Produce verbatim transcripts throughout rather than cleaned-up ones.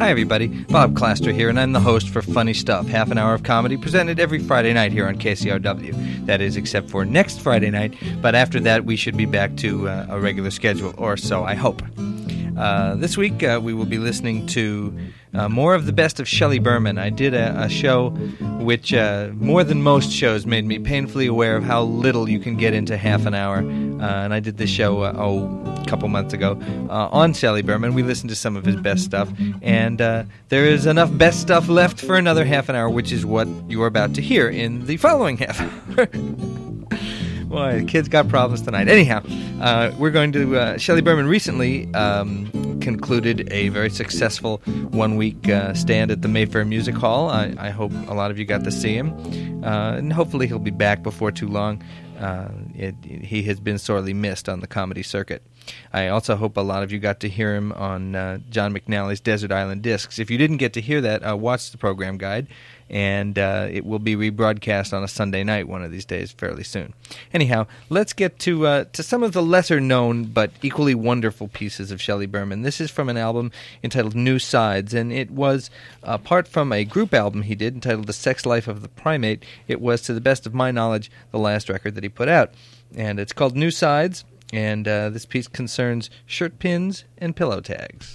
Hi, everybody. Bob Claster here, and I'm the host for Funny Stuff, half an hour of comedy presented every Friday night here on K C R W. That is, except for next Friday night, but after that we should be back to uh, a regular schedule, or so I hope. Uh, this week uh, we will be listening to uh, more of the best of Shelley Berman. I did a, a show which, uh, more than most shows, made me painfully aware of how little you can get into half an hour. Uh, and I did this show, uh, oh, a couple months ago, uh, on Shelley Berman. We listened to some of his best stuff, and uh, there is enough best stuff left for another half an hour, which is what you are about to hear in the following half hour. Boy, the kid's got problems tonight. Anyhow, uh, we're going to... Uh, Shelley Berman recently um, concluded a very successful one-week uh, stand at the Mayfair Music Hall. I, I hope a lot of you got to see him. Uh, and hopefully he'll be back before too long. Uh, it, it, he has been sorely missed on the comedy circuit. I also hope a lot of you got to hear him on uh, John McNally's Desert Island Discs. If you didn't get to hear that, uh, watch the program guide, and uh, it will be rebroadcast on a Sunday night one of these days fairly soon. Anyhow, let's get to uh, to some of the lesser-known but equally wonderful pieces of Shelley Berman. This is from an album entitled New Sides, and it was, apart from a group album he did entitled The Sex Life of the Primate, it was, to the best of my knowledge, the last record that he put out. And it's called New Sides, and uh, this piece concerns shirt pins and pillow tags.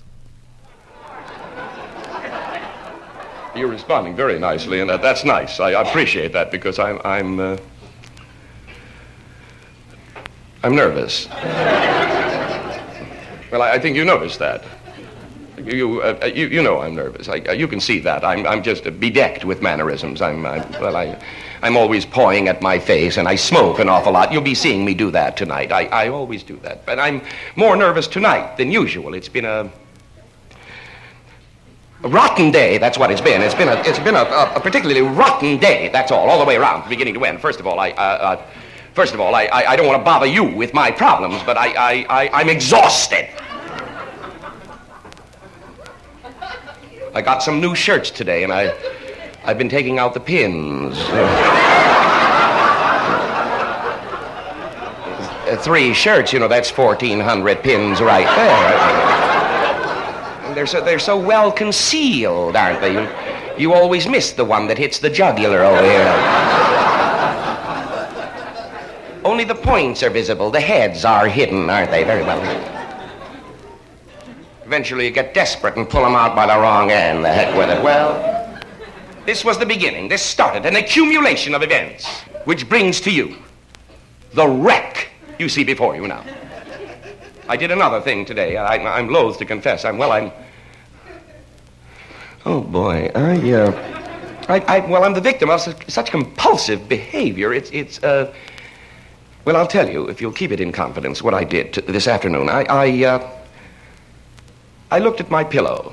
You're responding very nicely, and uh, that's nice. I appreciate that because I'm I'm uh, I'm nervous. Well, I, I think you noticed that. You uh, you you know I'm nervous. I, uh, you can see that. I'm I'm just uh, bedecked with mannerisms. I'm, I'm well I I'm always pawing at my face, and I smoke an awful lot. You'll be seeing me do that tonight. I I always do that, but I'm more nervous tonight than usual. It's been a A rotten day, that's what it's been. It's been a, it's been a, a particularly rotten day, that's all, all the way around, from beginning to end. First of all, I, uh, uh, first of all, I, I, I don't want to bother you with my problems, but I, I, I, I'm exhausted. I got some new shirts today, and I, I've been taking out the pins. Uh, three shirts, you know, that's fourteen hundred pins right there. They're so, they're so well concealed, aren't they? You, you always miss the one that hits the jugular over here. Only the points are visible. The heads are hidden, aren't they? Very well. Eventually you get desperate and pull them out by the wrong end. The heck with it. Well, this was the beginning. This started an accumulation of events, which brings to you the wreck you see before you now. I did another thing today. I, I'm loath to confess. I'm, well, I'm... Oh, boy. I, uh... I, I, well, I'm the victim of such, such compulsive behavior. It's, it's, uh... Well, I'll tell you, if you'll keep it in confidence, what I did t- this afternoon. I, I, uh... I looked at my pillow.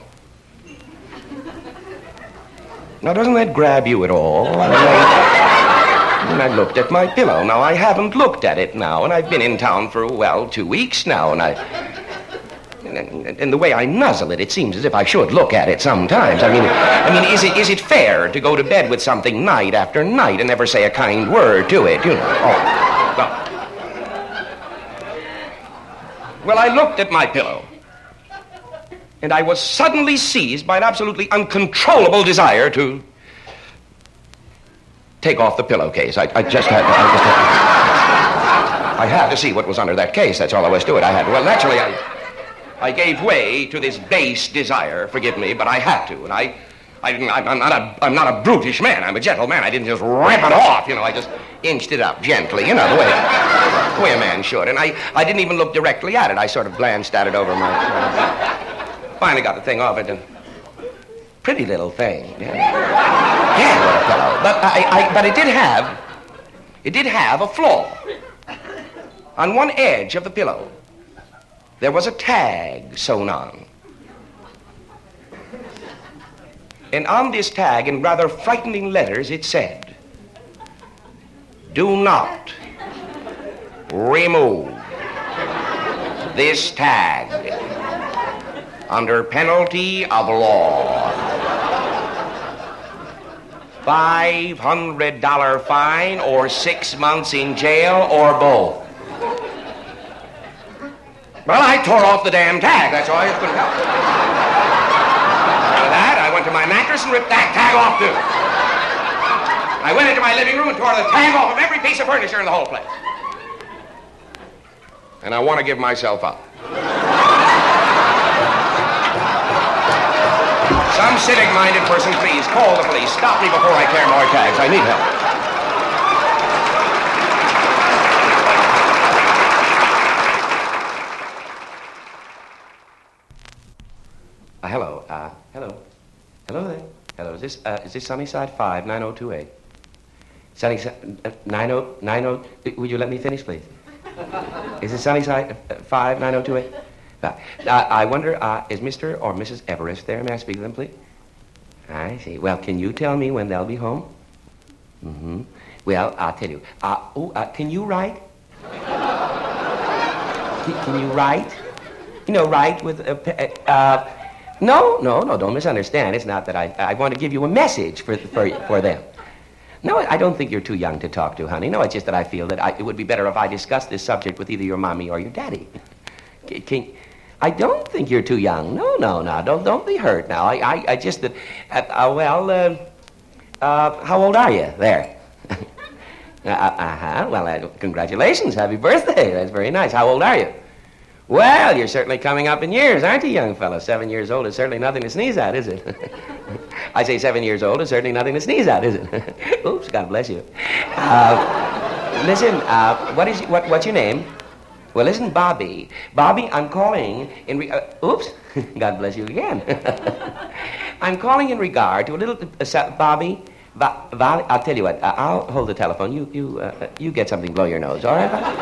Now, doesn't that grab you at all? And I looked at my pillow. Now, I haven't looked at it now, and I've been in town for, well, two weeks now, and I... And, and the way I nuzzle it, it seems as if I should look at it sometimes. I mean, I mean, is it is it fair to go to bed with something night after night and never say a kind word to it, you know? Oh, well. Well, I looked at my pillow, and I was suddenly seized by an absolutely uncontrollable desire to take off the pillowcase. I, I just had to... I, just had to, I had to see what was under that case. That's all there was to it. I had to... Well, naturally, I... I gave way to this base desire, forgive me, but I had to, and I, I didn't, I'm not a, I'm not a brutish man, I'm a gentle man. I didn't just rip it off, you know, I just inched it up gently, you know, the way, the way a man should, and I, I didn't even look directly at it. I sort of glanced at it over my, uh, finally got the thing off it, and pretty little thing, yeah, yeah, little fellow, but I, I, but it did have, it did have a flaw. On one edge of the pillow, there was a tag sewn on. And on this tag, in rather frightening letters, it said, "Do not remove this tag under penalty of law. five hundred dollars fine or six months in jail or both." Well, I tore off the damn tag. That's all I couldn't help. After that, I went to my mattress and ripped that tag off, too. I went into my living room and tore the tag off of every piece of furniture in the whole place. And I want to give myself up. Some civic-minded person, please, call the police. Stop me before I tear more tags. I need help. Uh, hello. Uh, hello. Hello there. Hello. Is this, uh, is this Sunnyside five nine oh two eight? Sunnyside uh, nine oh nine oh. Would you let me finish, please? Is it Sunnyside uh, five nine oh two eight? Uh, I wonder, uh, is Mister or Missus Everest there? May I speak to them, please? I see. Well, can you tell me when they'll be home? Mm-hmm. Well, I'll tell you. Uh, oh, uh, can you write? can, can you write? You know, write with a... Uh, no, no, no, don't misunderstand. It's not that I... I want to give you a message for, for, for them. No, I don't think you're too young to talk to, honey. No, it's just that I feel that I, it would be better if I discussed this subject with either your mommy or your daddy. Can, can, I don't think you're too young. No, no, no. Don't don't be hurt now. I I, I just that. Uh, uh, well, uh, uh, how old are you? There. uh huh. Well, uh, congratulations. Happy birthday. That's very nice. How old are you? Well, you're certainly coming up in years, aren't you, young fellow? Seven years old is certainly nothing to sneeze at, is it? I say seven years old is certainly nothing to sneeze at, is it? Oops. God bless you. Uh, listen. Uh, what is what? What's your name? Well, listen, Bobby. Bobby, I'm calling in... Re- uh, oops. God bless you again. I'm calling in regard to a little... Uh, Bobby, Ba- Val- I'll tell you what. Uh, I'll hold the telephone. You you, uh, you get something, blow your nose, all right, Bobby?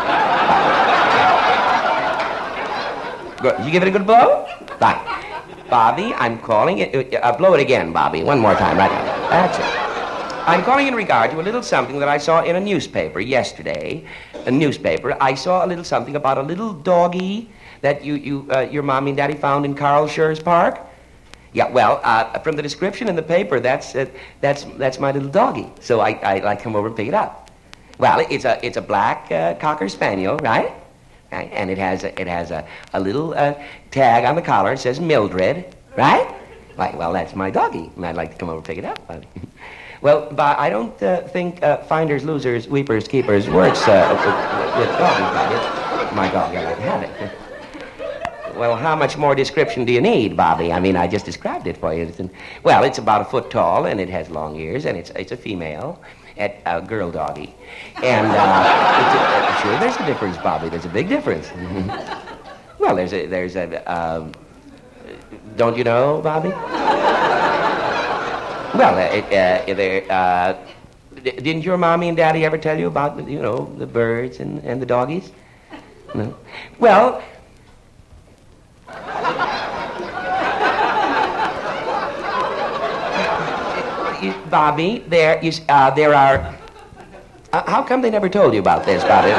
Good. You give it a good blow? Right. Bobby, I'm calling... It, uh, blow it again, Bobby. One more time, right now. That's it. I'm calling in regard to a little something that I saw in a newspaper yesterday. A newspaper. I saw a little something about a little doggy that you, you, uh, your mommy and daddy found in Carl Schurz Park. Yeah, well, uh, from the description in the paper, that's uh, that's that's my little doggy. So I I like come over and pick it up. Well, it's a it's a black uh, cocker spaniel, right? Right, and it has a, it has a a little uh, tag on the collar. It says Mildred, right? Right. Well, that's my doggy, and I'd like to come over and pick it up. Well, but I don't uh, think uh, finders, losers, weepers, keepers works uh, with, with doggies, Bobby. My dog, I like to have it. Well, how much more description do you need, Bobby? I mean, I just described it for you. It's an, well, it's about a foot tall, and it has long ears, and it's it's a female, a uh, girl doggy. And uh, it's a, uh, sure, there's a difference, Bobby. There's a big difference. Well, there's a there's a. Um, don't you know, Bobby? Well, uh, uh, there, uh, d- didn't your mommy and daddy ever tell you about, you know, the birds and, and the doggies? No? Well, you, Bobby, there, you, uh, there are... Uh, how come they never told you about this, Bobby?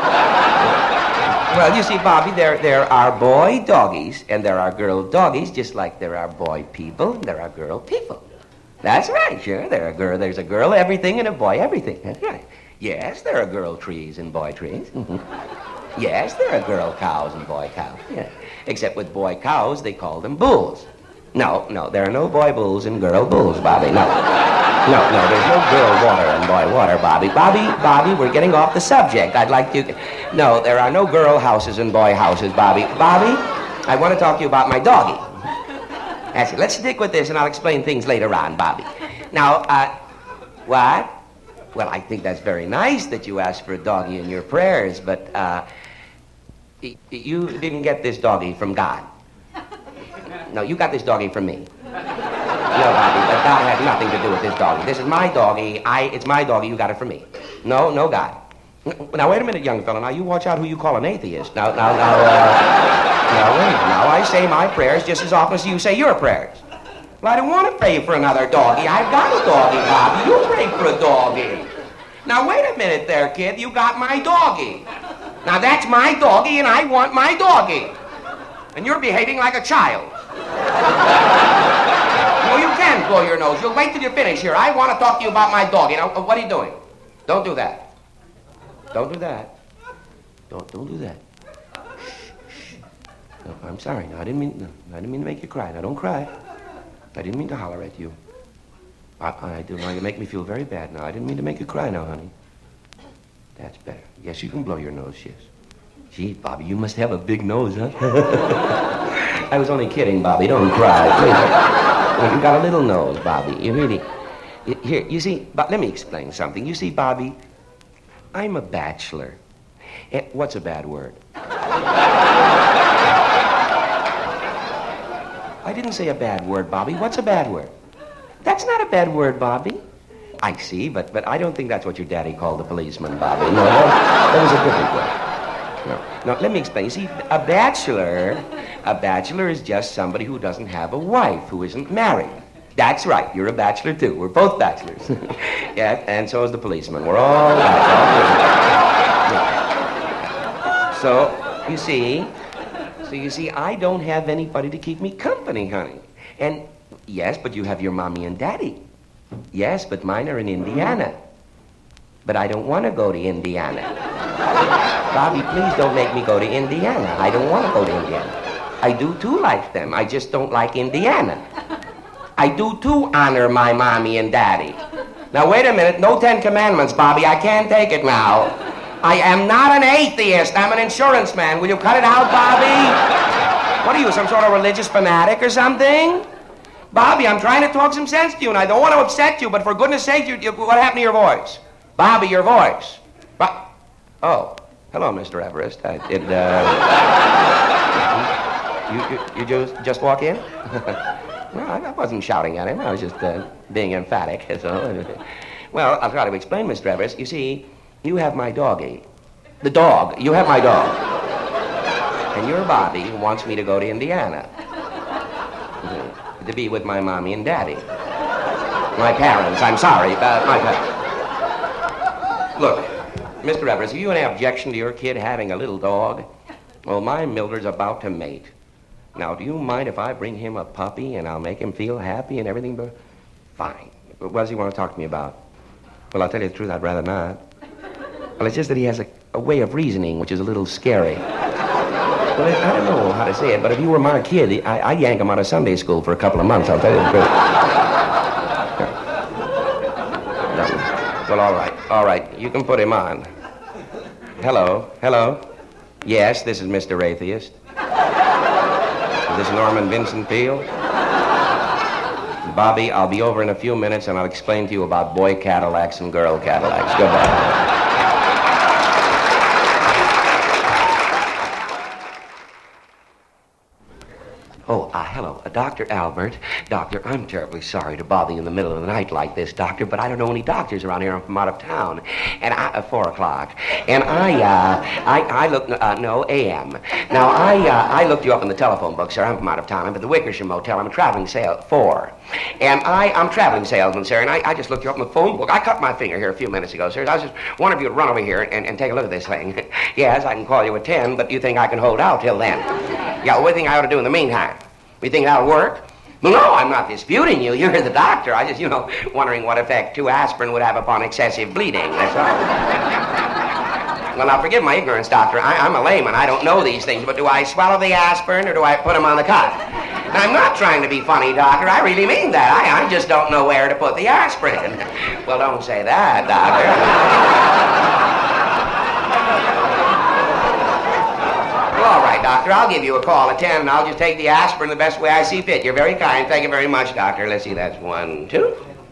Well, you see, Bobby, there, there are boy doggies and there are girl doggies, just like there are boy people and there are girl people. That's right, sure. There are girl, there's a girl everything and a boy everything. That's right. Yes, there are girl trees and boy trees. Mm-hmm. Yes, there are girl cows and boy cows. Yeah. Except with boy cows, they call them bulls. No, no, there are no boy bulls and girl bulls, Bobby. No. No, no, there's no girl water and boy water, Bobby. Bobby, Bobby, we're getting off the subject. I'd like to... No, there are no girl houses and boy houses, Bobby. Bobby, I want to talk to you about my doggy. That's it. Let's stick with this, and I'll explain things later on, Bobby. Now, uh, what? Well, I think that's very nice that you asked for a doggy in your prayers, but, uh, y- you didn't get this doggy from God. No, you got this doggy from me. No, Bobby, but God had nothing to do with this doggy. This is my doggy. I, it's my doggy. You got it from me. No, no God. Now, wait a minute, young fellow. Now, you watch out who you call an atheist. Now, now, now, uh, now, wait. Now, I say my prayers just as often as you say your prayers. Well, I don't want to pray for another doggy. I've got a doggy, Bobby. You pray for a doggy. Now, wait a minute there, kid. You got my doggy. Now, that's my doggy, and I want my doggy. And you're behaving like a child. No, you can blow your nose. You'll wait till you finish here. I want to talk to you about my doggy. Now, what are you doing? Don't do that. Don't do that. Don't don't do that. No, I'm sorry. No, I didn't mean. No, I didn't mean to make you cry. Now don't cry. I didn't mean to holler at you. I, I do now. You make me feel very bad now. I didn't mean to make you cry now, honey. That's better. Yes, you can blow your nose, yes. Gee, Bobby, you must have a big nose, huh? I was only kidding, Bobby. Don't cry, please. You got a little nose, Bobby. You really... You, here, you see, but let me explain something. You see, Bobby, I'm a bachelor. Eh, what's a bad word? I didn't say a bad word, Bobby. What's a bad word? That's not a bad word, Bobby. I see, but but I don't think that's what your daddy called the policeman, Bobby. No, that, that was a different word. No, no, let me explain. You see, a bachelor, a bachelor is just somebody who doesn't have a wife, who isn't married. That's right. You're a bachelor, too. We're both bachelors. Yeah, and so is the policeman. We're all bachelors. Yeah. So, you see, so you see, I don't have anybody to keep me company, honey. And, yes, but you have your mommy and daddy. Yes, but mine are in Indiana. But I don't want to go to Indiana. Bobby, please don't make me go to Indiana. I don't want to go to Indiana. I do, too, like them. I just don't like Indiana. I do, too, honor my mommy and daddy. Now, wait a minute. No Ten Commandments, Bobby. I can't take it now. I am not an atheist. I'm an insurance man. Will you cut it out, Bobby? What are you, some sort of religious fanatic or something? Bobby, I'm trying to talk some sense to you, and I don't want to upset you, but for goodness sake, you, you, what happened to your voice? Bobby, your voice. Bo- oh, hello, Mister Everest. I did, uh... you, you, you just, just walk in? No, I wasn't shouting at him. I was just uh, being emphatic, so... Well, I'll try to explain, Mister Everest. You see, you have my doggie. The dog. You have my dog. And your Bobby wants me to go to Indiana. To be with my mommy and daddy. My parents, I'm sorry, uh, my parents. Look, Mister Everest, have you any objection to your kid having a little dog? Well, my Mildred's about to mate. Now, do you mind if I bring him a puppy and I'll make him feel happy and everything? But fine. What does he want to talk to me about? Well, I'll tell you the truth, I'd rather not. Well, it's just that he has a, a way of reasoning which is a little scary. Well, I don't know how to say it, but if you were my kid, I, I'd yank him out of Sunday school for a couple of months, I'll tell you the truth. Well, all right, all right, you can put him on. Hello, hello. Yes, this is Mister Atheist. Is this Norman Vincent Peale? Bobby, I'll be over in a few minutes, and I'll explain to you about boy Cadillacs and girl Cadillacs. Goodbye. Oh, uh, hello, uh, Doctor Albert. Doctor, I'm terribly sorry to bother you in the middle of the night like this, Doctor, but I don't know any doctors around here. I'm from out of town. And I, uh, four o'clock. And I, uh, I, I looked, uh, no, A M. Now, I, uh, I looked you up in the telephone book, sir. I'm from out of town. I'm at the Wickersham Motel. I'm a traveling sale, four. And I, I'm a traveling salesman, sir, and I, I just looked you up in the phone book. I cut my finger here a few minutes ago, sir. I was just wondering if you'd run over here and, and take a look at this thing. Yes, I can call you at ten, but you think I can hold out till then? Yeah, well, what do you think I ought to do in the meantime? You think that'll work? Well, no, I'm not disputing you. You're the doctor. I just, you know, wondering what effect two aspirin would have upon excessive bleeding. That's all. Well, now, forgive my ignorance, doctor. I, I'm a layman. I don't know these things, but do I swallow the aspirin or do I put them on the cut? And I'm not trying to be funny, doctor. I really mean that. I, I just don't know where to put the aspirin. Well, don't say that, doctor. All right, doctor, I'll give you a call at ten, and I'll just take the aspirin the best way I see fit. You're very kind. Thank you very much, doctor. Let's see, that's one, two.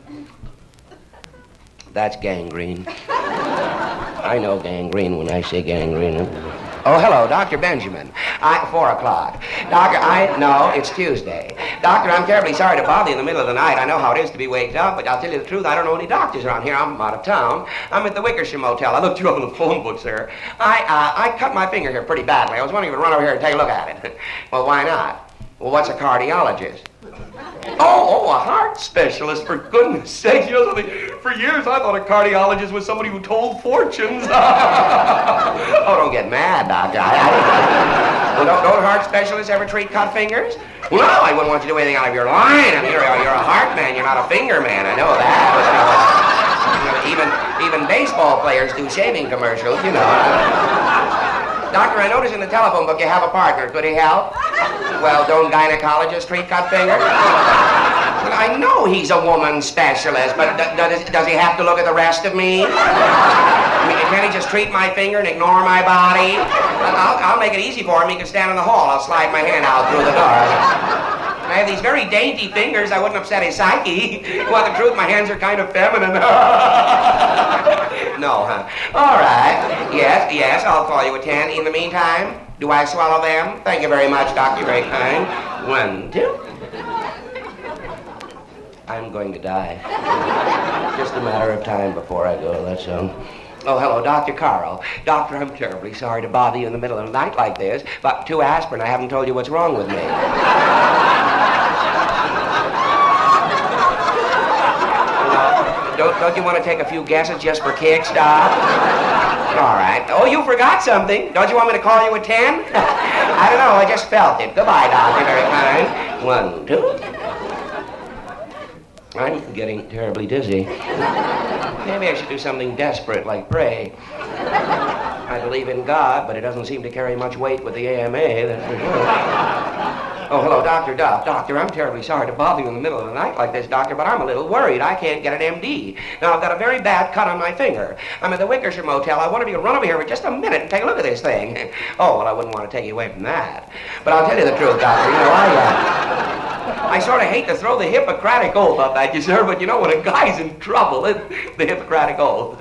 That's gangrene. I know gangrene when I say gangrene. Oh, hello, Doctor Benjamin. I, four o'clock. Doctor, I, no, it's Tuesday. Doctor, I'm terribly sorry to bother you in the middle of the night. I know how it is to be waked up, but I'll tell you the truth, I don't know any doctors around here. I'm out of town. I'm at the Wickersham Motel. I looked you up in the phone book, sir. I, uh, I cut my finger here pretty badly. I was wondering if you'd run over here and take a look at it. Well, why not? Well, what's a cardiologist? Oh, oh, a heart specialist, for goodness sake. You know something? For years, I thought a cardiologist was somebody who told fortunes. Oh, don't get mad, doctor. I, I, well, don't, don't heart specialists ever treat cut fingers? Well, no, I wouldn't want you to do anything out of your line. I mean, you're, a, you're a heart man. You're not a finger man. I know that. But, you know, even, even baseball players do shaving commercials, you know. Doctor, I notice in the telephone book you have a partner. Could he help? Well, don't gynecologists treat cut fingers? Well, I know he's a woman specialist, but d- does, does he have to look at the rest of me? I mean, can't he just treat my finger and ignore my body? I'll, I'll make it easy for him. He can stand in the hall. I'll slide my hand out through the door. I have these very dainty fingers. I wouldn't upset his psyche. Well, the truth, my hands are kind of feminine. No, huh? All right. Yes, yes, I'll call you at ten. In the meantime, do I swallow them? Thank you very much, Doctor. Very kind. One, two. I'm going to die. Just a matter of time before I go, that's all. Oh, hello, Doctor Carl. Doctor, I'm terribly sorry to bother you in the middle of the night like this, but two aspirin, I haven't told you what's wrong with me. Don't, don't you want to take a few guesses just for kicks, Doc? All right. Oh, you forgot something. Don't you want me to call you at ten? I don't know. I just felt it. Goodbye, Doctor. Very kind. One, two. I'm getting terribly dizzy. Maybe I should do something desperate like pray. I believe in God, but it doesn't seem to carry much weight with the A M A, that's for sure. Oh, hello, Doctor Duff. Doctor, I'm terribly sorry to bother you in the middle of the night like this, Doctor, but I'm a little worried. I can't get an M D. Now, I've got a very bad cut on my finger. I'm at the Wickershire Motel. I wanted you to run over here for just a minute and take a look at this thing. Oh, well, I wouldn't want to take you away from that. But I'll tell you the truth, Doctor. You know, I, uh, I sort of hate to throw the Hippocratic Oath up at you, sir, but you know, when a guy's in trouble, it, the Hippocratic Oath.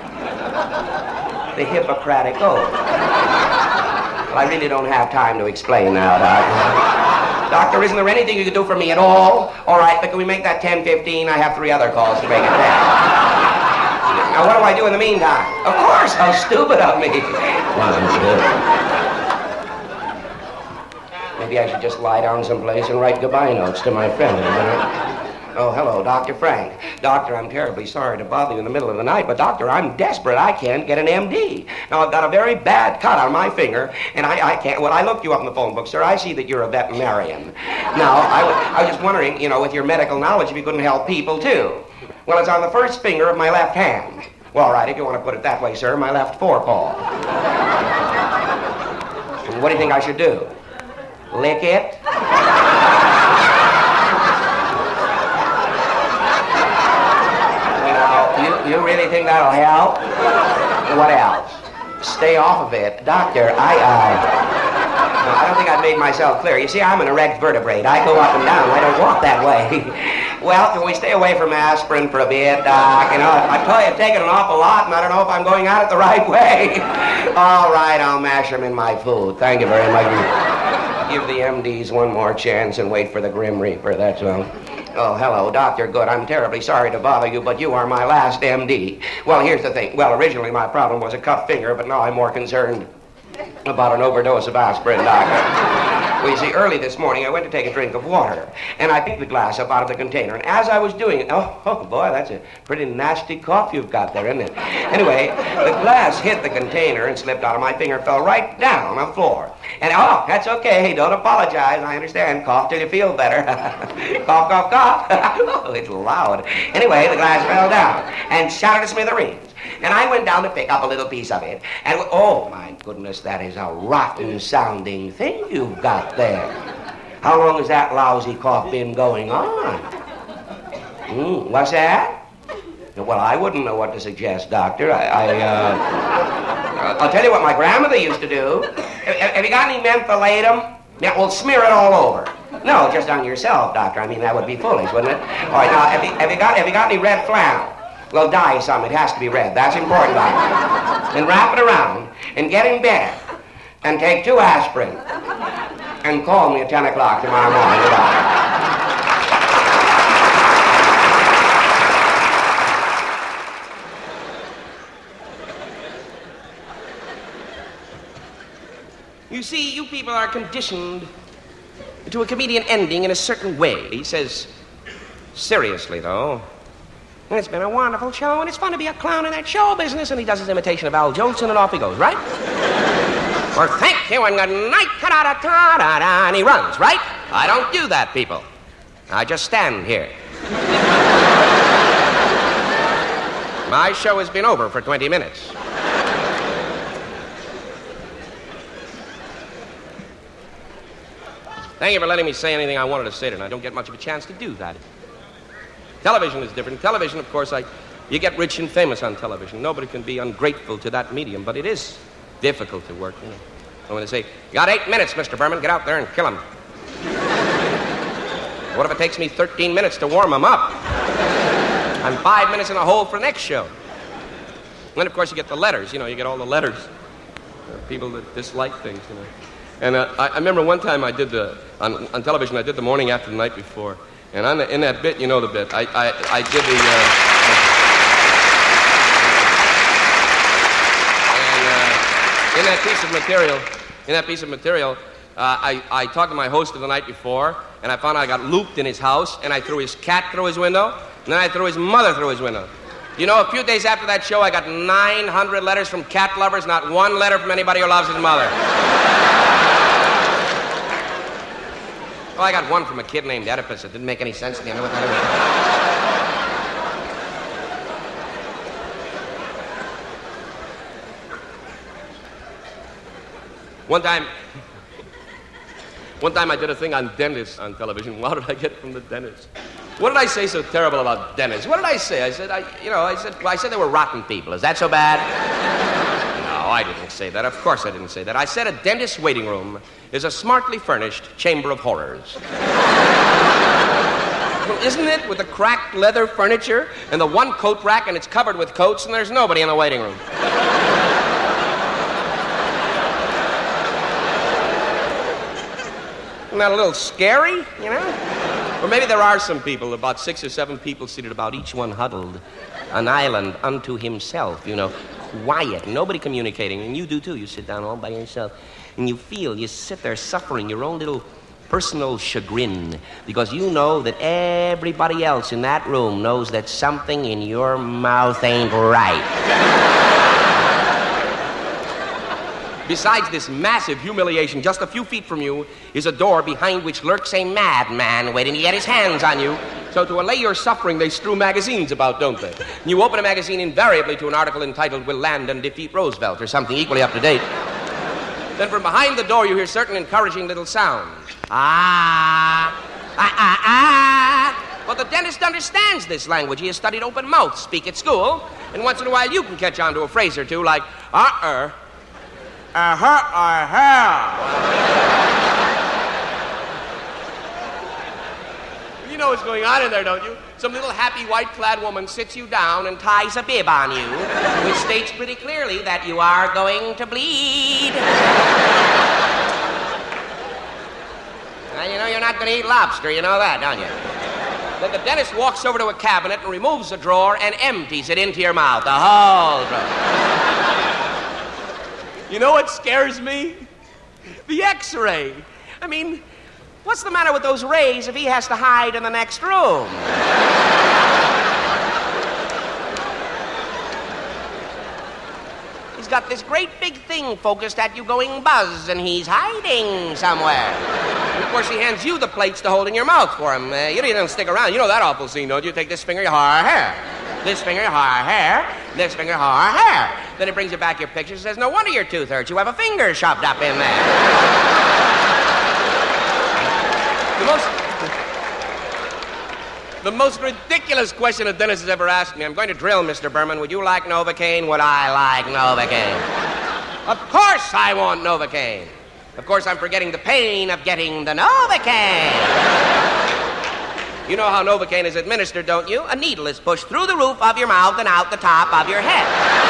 The Hippocratic Oath. Well, I really don't have time to explain now, Doctor. Doctor, isn't there anything you can do for me at all? All right, but can we make that ten fifteen? I have three other calls to make it ten. Now, what do I do in the meantime? Of course, how stupid of me. Maybe I should just lie down someplace and write goodbye notes to my friend in a minute. Oh, hello, Doctor Frank. Doctor, I'm terribly sorry to bother you in the middle of the night, but Doctor, I'm desperate. I can't get an M D. Now, I've got a very bad cut on my finger, and I, I can't... Well, I looked you up in the phone book, sir. I see that you're a veterinarian. Now, I, w- I was just wondering, you know, with your medical knowledge, if you couldn't help people, too. Well, it's on the first finger of my left hand. Well, all right, if you want to put it that way, sir, my left forepaw. What do you think I should do? Lick it? You, you really think that'll help? What else? Stay off of it. Doctor, I, uh... No, I don't think I've made myself clear. You see, I'm an erect vertebrate. I go up and down. I don't walk that way. Well, can we stay away from aspirin for a bit, Doc? You know, I tell you, I've taken an awful lot, and I don't know if I'm going at it the right way. All right, I'll mash them in my food. Thank you very much. Give the M Ds one more chance and wait for the Grim Reaper, that's all. Oh, hello, Doctor Good. I'm terribly sorry to bother you, but you are my last M D. Well, here's the thing. Well, originally my problem was a cut finger, but now I'm more concerned about an overdose of aspirin, Doctor. Well, you see, early this morning I went to take a drink of water, and I picked the glass up out of the container, and as I was doing it, oh, oh boy, that's a pretty nasty cough you've got there, isn't it? Anyway, the glass hit the container and slipped out of my finger, fell right down on the floor. And, oh, that's okay. Don't apologize. I understand. Cough till you feel better. Cough, cough, cough. Oh, it's loud. Anyway, the glass fell down and shattered to smithereens. And I went down to pick up a little piece of it. And, oh, my goodness, that is a rotten-sounding thing you've got there. How long has that lousy cough been going on? Mm, what's that? Well, I wouldn't know what to suggest, Doctor. I, I uh... I'll tell you what my grandmother used to do. Have you got any mentholatum? Yeah, well, smear it all over. No, just on yourself, Doctor. I mean, that would be foolish, wouldn't it? All right, now, have you, have you got have you got any red flannel? Well, dye some. It has to be red. That's important, Doctor. Then wrap it around and get in bed and take two aspirin and call me at ten o'clock tomorrow morning. Doctor. You see, you people are conditioned to a comedian ending in a certain way. He says, seriously, though, it's been a wonderful show, and it's fun to be a clown in that show business, and he does his imitation of Al Jolson, and off he goes, right? Or thank you, and good night, ta-da-da-ta-da-da, and he runs, right? I don't do that, people. I just stand here. My show has been over for twenty minutes. Thank you for letting me say anything I wanted to say tonight. I don't get much of a chance to do that. Television is different. Television, of course, I, you get rich and famous on television. Nobody can be ungrateful to that medium, but it is difficult to work, you know. So when they say, you got eight minutes, Mister Berman, get out there and kill him. What if it takes me thirteen minutes to warm him up? I'm five minutes in the hole for the next show. And then, of course, you get the letters. You know, you get all the letters. Uh, people that dislike things, you know. And uh, I, I remember one time I did the, on, on television, I did the morning after the night before. And on the, in that bit, you know the bit, I, I, I did the... Uh, and uh, in that piece of material, in that piece of material, uh, I, I talked to my host of the night before, and I found out I got looped in his house, and I threw his cat through his window, and then I threw his mother through his window. You know, a few days after that show, I got nine hundred letters from cat lovers, not one letter from anybody who loves his mother. Well, I got one from a kid named Oedipus. It didn't make any sense to me. I know what that is. One time, one time I did a thing on dentists on television. How did I get it from the dentist? What did I say so terrible about dentists? What did I say? I said, I, you know, I said, well, I said they were rotten people. Is that so bad? No, I didn't say that. Of course I didn't say that. I said a dentist's waiting room is a smartly furnished chamber of horrors. Well, isn't it? With the cracked leather furniture and the one coat rack and it's covered with coats and there's nobody in the waiting room. Isn't that a little scary, you know? Or maybe there are some people, about six or seven people seated about, each one huddled, an island unto himself, you know, quiet, nobody communicating. And you do too. You sit down all by yourself, and you feel, you sit there suffering your own little personal chagrin, because you know that everybody else in that room knows that something in your mouth ain't right. Besides this massive humiliation, just a few feet from you is a door behind which lurks a madman waiting to get his hands on you. So to allay your suffering, they strew magazines about, don't they? You open a magazine invariably to an article entitled, Will Landon Defeat Roosevelt, or something equally up to date. Then from behind the door you hear certain encouraging little sounds. Ah, ah, ah, ah. Well, the dentist understands this language. He has studied open mouth speak at school. And once in a while you can catch on to a phrase or two like, uh-uh. Uh-huh, uh-huh. You know what's going on in there, don't you? Some little happy white-clad woman sits you down and ties a bib on you, which states pretty clearly that you are going to bleed. Now, you know you're not going to eat lobster, you know that, don't you? Then the dentist walks over to a cabinet and removes a drawer and empties it into your mouth, the whole drawer. You know what scares me? The X-ray. I mean, what's the matter with those rays if he has to hide in the next room? He's got this great big thing focused at you going buzz, and he's hiding somewhere. And of course, he hands you the plates to hold in your mouth for him. Uh, you don't stick around. You know that awful scene, don't you? Take this finger, your hair, hair. This finger, hair, hair. This finger, hair, hair. Then it brings you back your picture and says, no wonder your tooth hurts. You have a finger shoved up in there. the most... The most ridiculous question a dentist has ever asked me. I'm going to drill, Mister Berman. Would you like Novocaine? Would I like Novocaine? Of course I want Novocaine. Of course I'm forgetting the pain of getting the Novocaine. You know how Novocaine is administered, don't you? A needle is pushed through the roof of your mouth and out the top of your head.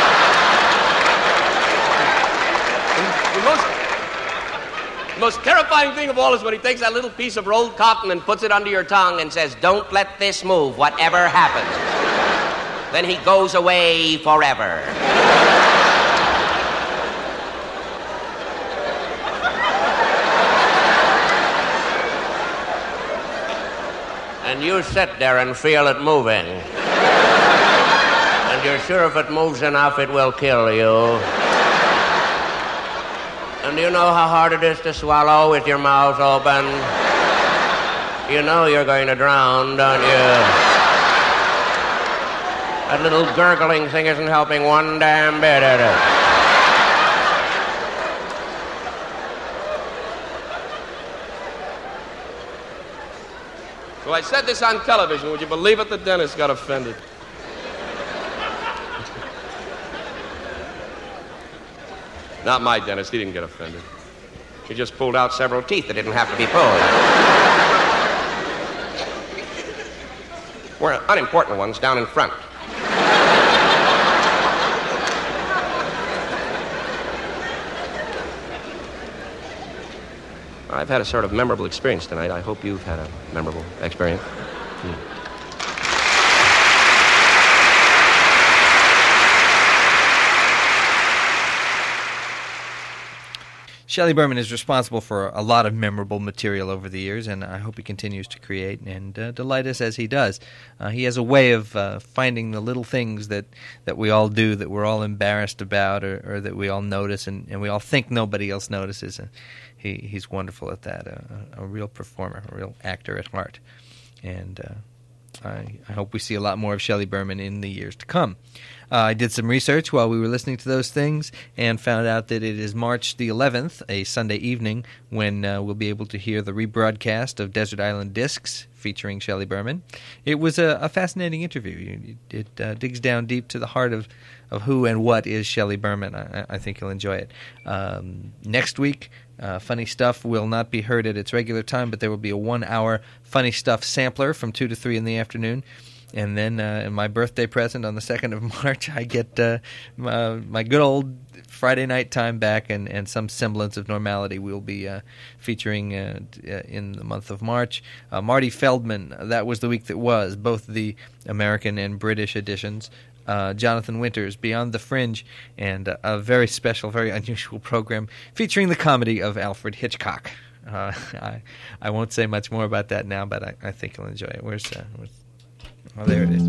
The most, the most terrifying thing of all is when he takes that little piece of rolled cotton and puts it under your tongue and says, don't let this move, whatever happens. Then he goes away forever. And you sit there and feel it moving. And you're sure if it moves enough, it will kill you. And you know how hard it is to swallow with your mouth open? You know you're going to drown, don't you? That little gurgling thing isn't helping one damn bit, is it? So I said this on television. Would you believe it? The dentist got offended. Not my dentist. He didn't get offended. He just pulled out several teeth that didn't have to be pulled. Were unimportant ones down in front. I've had a sort of memorable experience tonight. I hope you've had a memorable experience. Hmm. Shelley Berman is responsible for a lot of memorable material over the years, and I hope he continues to create and uh, delight us as he does. Uh, he has a way of uh, finding the little things that, that we all do that we're all embarrassed about or, or that we all notice and, and we all think nobody else notices. And he, he's wonderful at that, a, a real performer, a real actor at heart. And uh, I, I hope we see a lot more of Shelley Berman in the years to come. Uh, I did some research while we were listening to those things and found out that it is March the eleventh, a Sunday evening, when uh, we'll be able to hear the rebroadcast of Desert Island Discs featuring Shelley Berman. It was a, a fascinating interview. It, it uh, digs down deep to the heart of, of who and what is Shelley Berman. I, I think you'll enjoy it. Um, next week, uh, Funny Stuff will not be heard at its regular time, but there will be a one-hour Funny Stuff sampler from two to three in the afternoon. And then uh, in my birthday present on the second of March, I get uh, my, my good old Friday night time back and, and some semblance of normality. We'll be uh, featuring uh, in the month of March. Uh, Marty Feldman, that was the week that was, both the American and British editions. Uh, Jonathan Winters, Beyond the Fringe, and uh, a very special, very unusual program featuring the comedy of Alfred Hitchcock. Uh, I, I won't say much more about that now, but I, I think you'll enjoy it. Where's... Uh, where's Oh, there it is.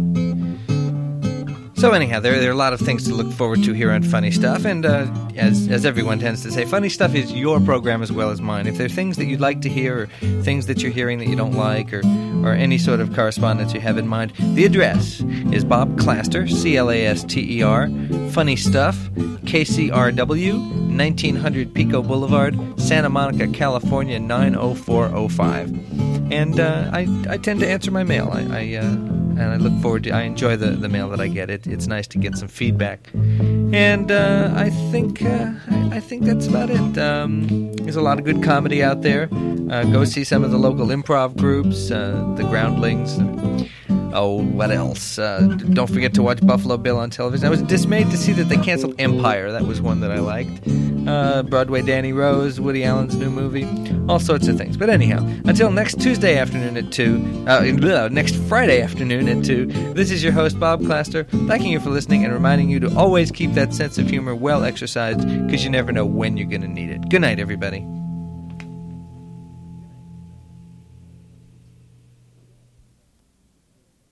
So anyhow, there, there are a lot of things to look forward to here on Funny Stuff, and uh, as as everyone tends to say, Funny Stuff is your program as well as mine. If there are things that you'd like to hear, or things that you're hearing that you don't like, or, or any sort of correspondence you have in mind, the address is Bob Claster, C L A S T E R, Funny Stuff, K C R W, nineteen hundred Pico Boulevard, Santa Monica, California, nine oh four oh five. And uh, I, I tend to answer my mail. I... I uh, And I look forward to, I enjoy the, the mail that I get. It, it's nice to get some feedback. And uh, I think uh, I, I think that's about it. Um, there's a lot of good comedy out there. Uh, go see some of the local improv groups, uh, the Groundlings. Oh, what else? Uh, don't forget to watch Buffalo Bill on television. I was dismayed to see that they canceled Empire. That was one that I liked. Uh, Broadway Danny Rose, Woody Allen's new movie, all sorts of things. But anyhow, until next Tuesday afternoon at two, uh, next Friday afternoon at two, this is your host, Bob Claster, thanking you for listening and reminding you to always keep that sense of humor well exercised, because you never know when you're going to need it. Good night, everybody.